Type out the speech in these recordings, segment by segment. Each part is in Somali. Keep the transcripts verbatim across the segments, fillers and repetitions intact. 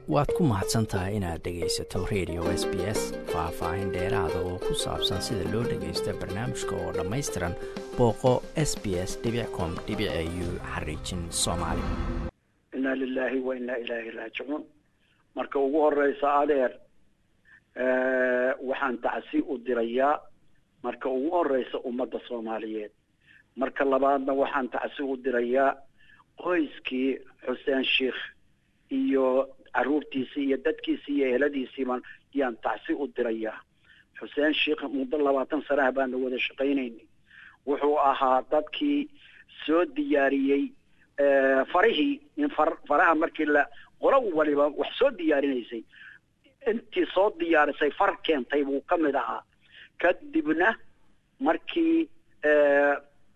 waad ku mahadsan tahay inaad dhegaysato radio S B S faahfaahin dheeraada oo ku saabsan sida loo dhagaysto barnaamijka oo dhammaystiran booqo s b s dot com dot a u xariijin soomaali. inna lillahi wa inna ilaahi raaji'uun. marka ugu horeysa adeer ee waxaan tacsi u dirayaa marka ugu horeysa ummadda Soomaaliyeed. marka labaadna waxaan tacsi u dirayaa qoyskii Xuseen Sheekh iyo caruurtiisii iyo dadkiisii iyo eheladiisii baan yaan tacsi u dirayaa. Xuseen Sheekh muddo labaatan sano baan wada shaqaynaynay. wuxuu ahaa dadkii soo diyaariyay ee farihii in faraha markii la qolo waliba wax soo diyaarinaysay intii soo diyaarisay far keentay buu ka mid ahaa. kadibna markii ee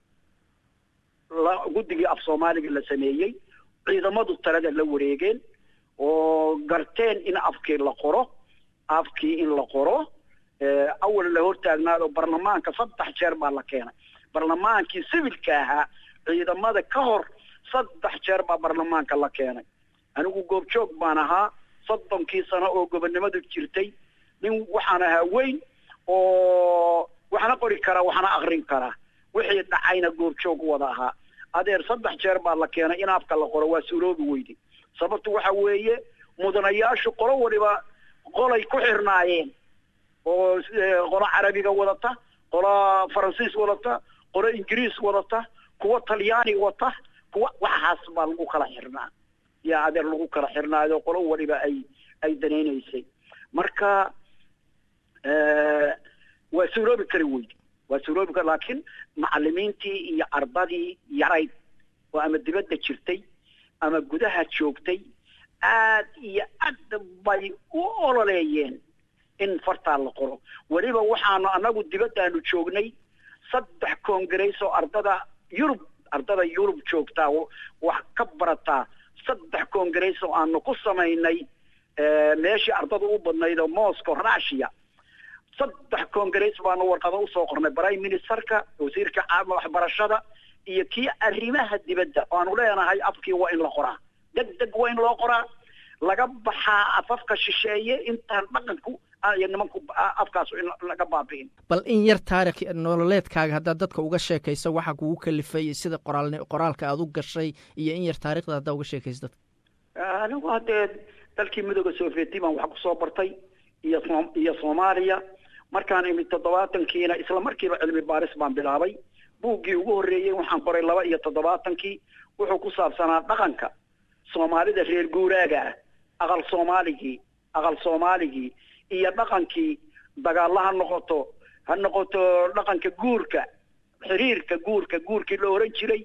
la guddiga af Soomaaliga la sameeyay ciidamadu talada la wareegeen oo garteen in afkii la qoro afkii in la qoro ee awal la hortaagnaado barlamaanka saddex jeer baa la keenay. barlamaankii civilka ahaa ciidamada ka hor saddex jeer baa barlamaanka la keenay. anigu goobjoog baan ahaa soddonkii sano oo gobonimadu jirtay. nin waxaan ahaa weyn oo waxna qori kara waxna aqrin kara wixii dhacayna goobjoog wada ahaa. adeer saddex jeer baa la keenay in afka la qoro waa suuroobi weydi. sababtu waxa weeye mudanayaashu qolo waliba qolay ku xirnaayeen oo qolo carabiga wadata qolo faransiis wadata qolo ingiriis wadata kuwa talyaani wata kuwa waxaas baa lagu kala xirnaa yaa adeer lagu kala xirnaayo qolo waliba ay ay daneynaysay. marka ee waa suuroobi kari weydi waa suuroobi kari laakiin macallimiintii iyo ardadii yarayd oo ama dibadda jirtay ama gudaha joogtay aad iyo aad bay u ololeeyeen in farta la qoro. waliba waxaanu anagu dibaddaanu joognay saddex koongareys oo ardada Yurub ardada Yurub joogtaa wax ka barataa saddex koongareys oo aanu ku sameynay ee meeshii ardada u badnayd oo Moscow Russia. saddex koongareys baanu warqado u soo qornay prime ministerka wasiirka waxbarashada iyo kii arrimaha dibadda waanu leenahay afkii waa in la qoraa degdeg waa in loo qoraa laga baxaa afafka shisheeye intaan dhaqanku ay nimanku afkaas in laga baabiin. bal in yar taariikh nololeedkaaga hadda dadka uga sheekayso waxa kugu kalifay sida qoraalne qoraalka aad u gashay iyo in yar taariikhda hadda uga sheekayso dadka. anigu hadda dalkii midowga Sovieti baan wax ku soo bartay iyo iyo Soomaaliya markaan imid toddobaatankii isla markiiba cilmi baaris baan bilaabay. buuggii ugu horeeyay waxaan qoray laba iyo toddobaatankii wuxuu ku saabsanaa dhaqanka Soomaalida reer guuraaga ah aqal Soomaaligii aqal Soomaaligii iyo dhaqankii dagaalaha noqoto ha noqoto dhaqanka guurka xiriirka guurka guurkii loo oran jiray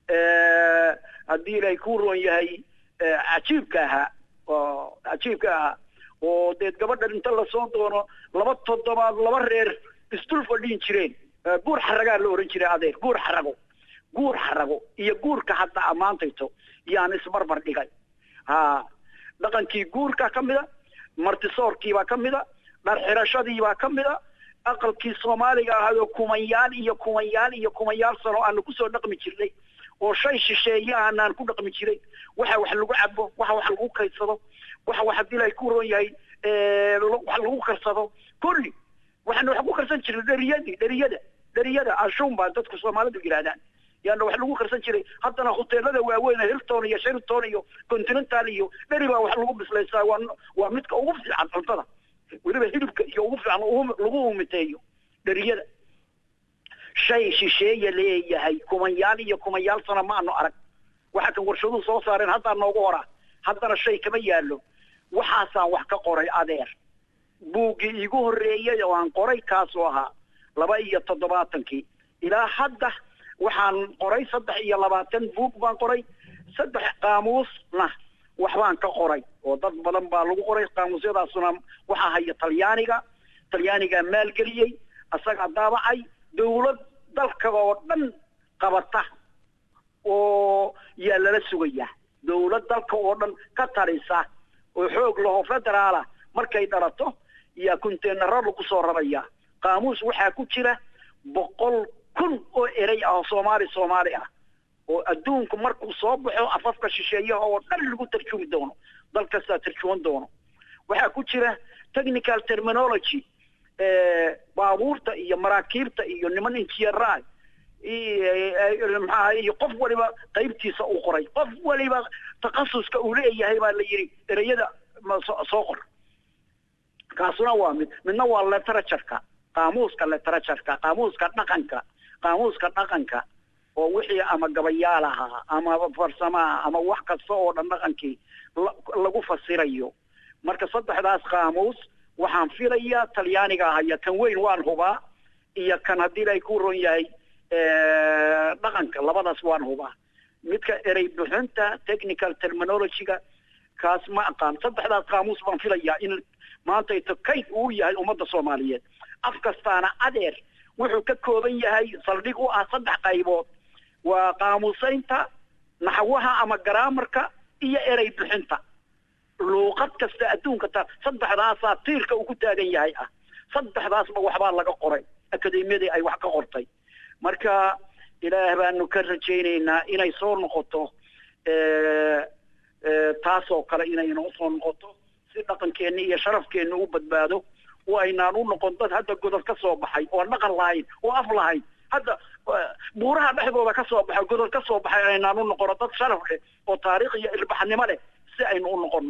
ee hadii ay ku roon yahay ajiibka ahaa oo ajiibka ahaa oo deed gabadha inta la soo doono laba toddobaad laba reer istul fadhiin jireen guur xaragaa la oran jiray adeer guur xarago guur xarago iyo guurka hadda amaantayto yaan isbarbar dhigay. ha dhaqankii guurka kamida martisoorkii baa kamida dhar xirashadii baa kamida aqalkii Soomaaliga ahaa oo kumanyaal iyo kumanyaal iyo kumanyaal sano aan ku soo dhaqmi jirnay oo shay shisheeye aan ku dhaqmi jiray waxa wax lagu cabo waxa wax lagu kaydsado waxa wax hadii ay ku roon yahay ee wax lagu karsado kulli waxaan wax ku karsan jiray dhariyada dhariyada dhariyada ashuun baa dadku Soomaalidu yiraahdaan yaana wax lagu karsan jiray haddana hoteelada waaweyn Hilton iyo Sheraton iyo Continental iyo dhari baa wax lagu bislaysaa waa waa midka ugu fiican cuntada waliba hilibka iyo ugu fiican lagu umiteeyo dhariyada shay shisheeye leeyahay kumanyaal iyo kumanyaal sano ma aanu arag waxa kan warshaduhu soo saareen hadda noogu hora haddana shay kama yaalo waxaasaan wax ka qoray adeer. buuggii igu horeeyay oo aan qoray kaas oo ahaa laba iyo toddobaatankii ilaa hadda waxaan qoray saddex iyo labaatan buug baan qoray saddex qaamuusna waxbaan ka qoray oo dad badan baa lagu qoray qaamuusyadaasuna waxa haya Talyaaniga Talyaaniga maalgeliyay asaga daabacay dawlad dalka oo dhan qabata oo yaa la sugaya dawlad dalka oo dhan ka tarisa oo xoog loo federaala markay dhalato yaa konteenaro lagu soo raraya qaamuus waxa ku jira boqol kun oo eray ah Soomaali Soomaali ah oo adduunku markuu soo baxo afafka shisheeye oo dhan lagu tarjumi doono dal kastaa tarjuman doono. waxaa ku jira technical terminology baabuurta iyo maraakiibta iyo niman injineeraad maxaa iyo qof waliba qaybtiisa uu qoray, qof waliba takhasuska uu leeyahay baa la yiri erayada soo qor. kaasuna waa mid midna waa literature-ka, qaamuuska literature-ka, qaamuuska dhaqanka, qaamuuska dhaqanka oo wixii ama gabayaalaha ama farsamaha ama wax kasta oo dhan dhaqankii lagu fasirayo. marka saddexdaas qaamuus waxaan filayaa Talyaaniga haya kan weyn waan hubaa iyo kan hadii ay ku ron yahay ee dhaqanka labadaas waan hubaa. midka eray bixinta technical terminology-ga kaas ma aqaan. saddexdaas qaamuus baan filayaa in maanta ay kayd uu yahay ummadda Soomaaliyeed. af kastaana adeer wuxuu ka kooban yahay saldhig u ah saddex qaybood, waa qaamuusaynta, naxwaha ama grammarka iyo eray bixinta. luqad kasta adduunka ta saddexdaas tiirka uu ku taagan yahay ah. saddexdaas ma waxba laga qoray akademiyada ay wax ka qortay. marka ilaahay baanu ka rajaynaynaa inay soo noqoto ee ee taasoo kale inay noo soo noqoto si dhaqankeena iyo sharafkeena u badbaado oo aynaan u noqon dad hadda godol ka soo baxay oo dhaqan lahayn oo af lahayn. hadda buuraha dhexdooda ka soo baxay godol ka soo baxay aynaan u noqon dad sharaf leh oo taariikh iyo ilbaxnimo leh si aynu u noqono.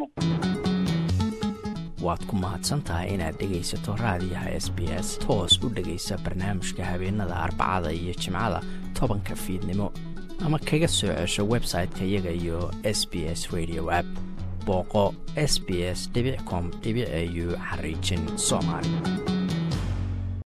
waad ku mahadsantahay inaad dhegaysato raadiyaha S B S. toos u dhegaysa barnaamijka habeenada Arbacada iyo Jimcada tobanka fiidnimo ama kaga soo cesho website-ka iyaga iyo S B S Radio app. booqo s b s dot com dot a u xariijin Soomaali.